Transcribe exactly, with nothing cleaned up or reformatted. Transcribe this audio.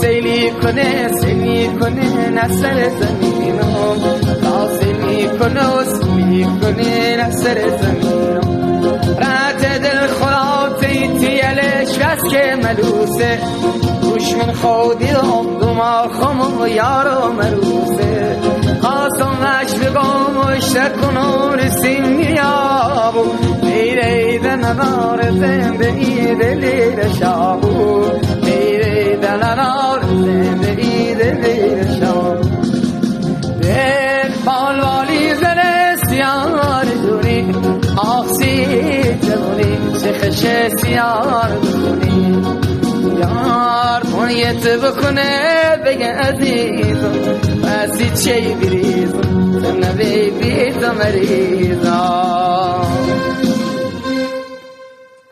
سیلی کنه سیلی کنه نسر زمینم تا سیلی کنه و سیلی کنه نسر زمینم رات دل خلاطی تیلش بس که ملوسه روش من خودی هم دماغم و یارو مروسه خواستمش بگم و اشتکنون سیمیابو میره دنار زندگی دلیر شابو میره دنار زندگی دلیر شابو دل بالوالی زنه سیار دونی آخسی جوانی چخش سیار دونی یار منیت بکنه بگه عزیزم بسی چی بریزم تم نبی بیت مریضم